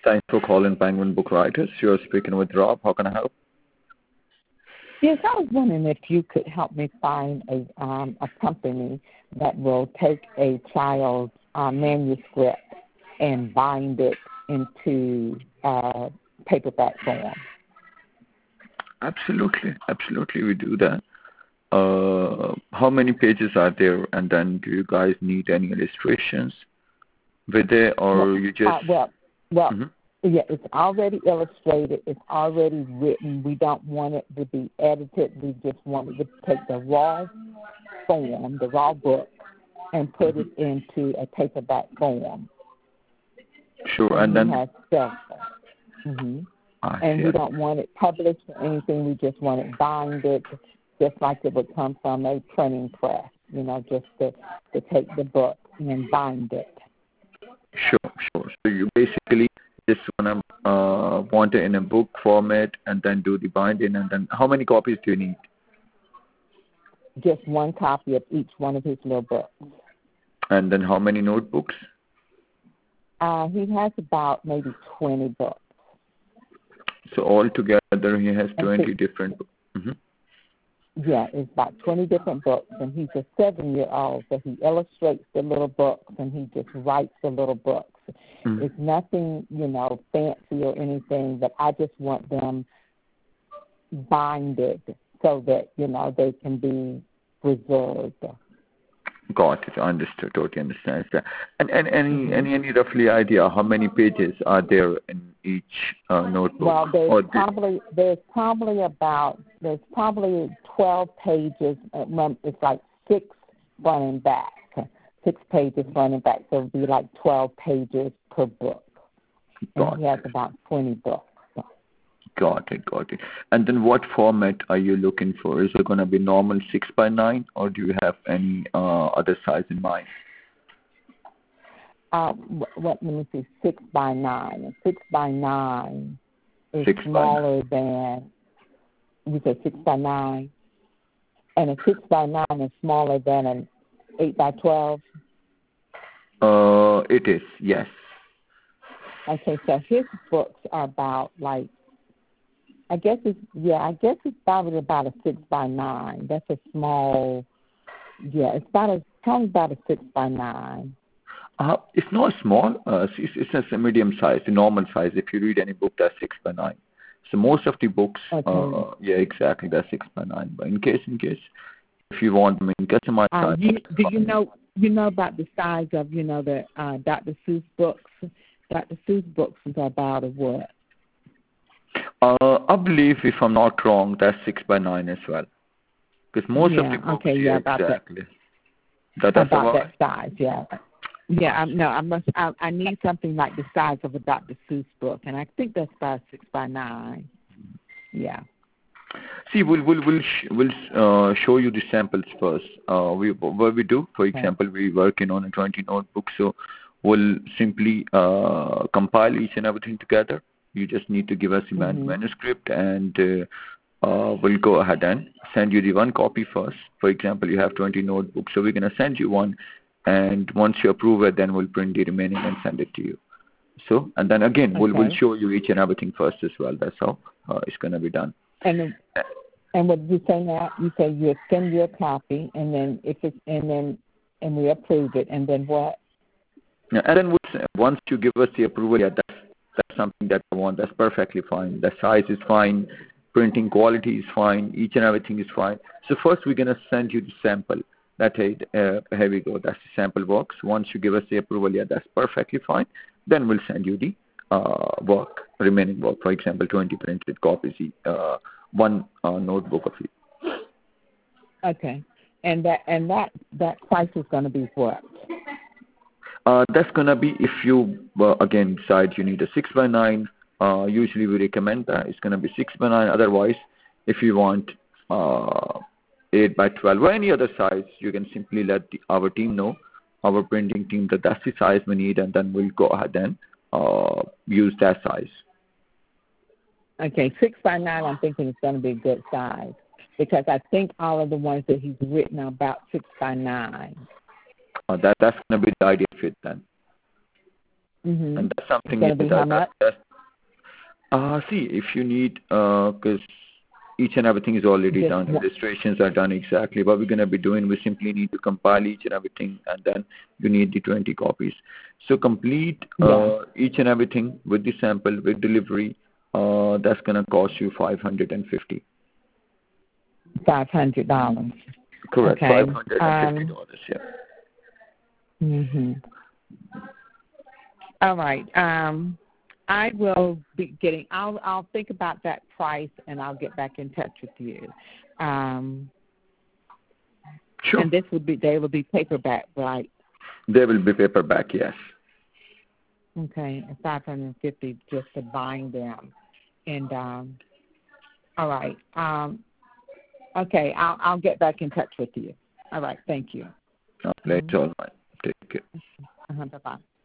Thanks for calling Penguin Book Writers. You're speaking with Rob. How can I help? Yes, I was wondering if you could help me find a company that will take a child's manuscript and bind it into paperback form. Absolutely, we do that. How many pages are there, and then do you guys need any illustrations with it, or you just... Yeah, it's already illustrated. It's already written. We don't want it to be edited. We just want it to take the raw form, the raw book, and put it into a paperback form. Sure, and then... has several. And we don't want it published or anything. We just want it binded, just like it would come from a printing press, just to take the book and bind it. Sure. So you basically just want it in a book format and then do the binding, and then how many copies do you need? Just one copy of each one of his little books. And then how many notebooks? He has about maybe 20 books. So altogether he has 20 different books. Yeah, it's about 20 different books, and he's a 7-year-old, so he illustrates the little books, and he just writes the little books. It's nothing, fancy or anything, but I just want them binded so that, they can be preserved. Got it. Understood. Totally understand that. And any roughly idea how many pages are there in each notebook? Well, there's probably 12 pages. It's like 6 front and back. 6 pages front and back, so it would be like 12 pages per book. And he has about 20 books. Got it. And then what format are you looking for? Is it going to be normal 6x9, or do you have any other size in mind? Let me see, 6x9. 6x9 is smaller than, you said 6x9, and a 6x9 is smaller than an 8x12? It is, yes. Okay, so his books are about I guess it's probably about a 6x9. That's a small, it's probably about a 6x9. It's not small. It's a medium size, a normal size. If you read any book, that's 6x9. So most of the books, exactly, that's 6x9. But in case, if you want, customize size. Do you know about the size of, the Dr. Seuss books? Dr. Seuss books is about a what? I believe, if I'm not wrong, that's 6x9 as well. Because most of the books, exactly. That's about that size, yeah. Yeah, I need something like the size of a Dr. Seuss book, and I think that's about 6x9. Yeah. See, we'll show you the samples first. What we do, for example, we're working on a 20 notebook, so we'll simply compile each and everything together. You just need to give us the manuscript, and we'll go ahead and send you the one copy first. For example, you have 20 notebooks, so we're going to send you one, and once you approve it, then we'll print the remaining and send it to you. So, and then again, we'll show you each and everything first as well. That's how it's going to be done. And what did you say now? You say you send you a copy, and then and we approve it, and then what? Yeah, and then once you give us the approval, that's something that I want. That's perfectly fine. The size is fine. Printing quality is fine. Each and everything is fine. So first we're going to send you the sample. Here we go. That's the sample box. Once you give us the approval, that's perfectly fine. Then we'll send you the remaining work. For example, 20 printed copies, one notebook of it. Okay. And that price is going to be what? That's going to be, if you, again, decide you need a 6x9, usually we recommend that. It's going to be 6x9. Otherwise, if you want 8x12 or any other size, you can simply let our team know, our printing team, that's the size we need, and then we'll go ahead and use that size. Okay, 6x9 I'm thinking it's going to be a good size, because I think all of the ones that he's written are about 6x9. That's going to be the ideal fit then. Mm-hmm. And that's something. It's going to be how much? See, if you need, because each and everything is already Just done. Registrations are done exactly. What we're going to be doing, we simply need to compile each and everything, and then you need the 20 copies. So complete each and everything with the sample, with delivery. That's going to cost you $550. $500. Correct. Okay. $550. Yeah. Mhm. All right. I will be getting. I'll think about that price, and I'll get back in touch with you. Sure. And they will be paperback, right? They will be paperback. Yes. Okay, $550 just to bind them, and all right. Okay, I'll get back in touch with you. All right. Thank you. That's all right. Take care. Bye bye.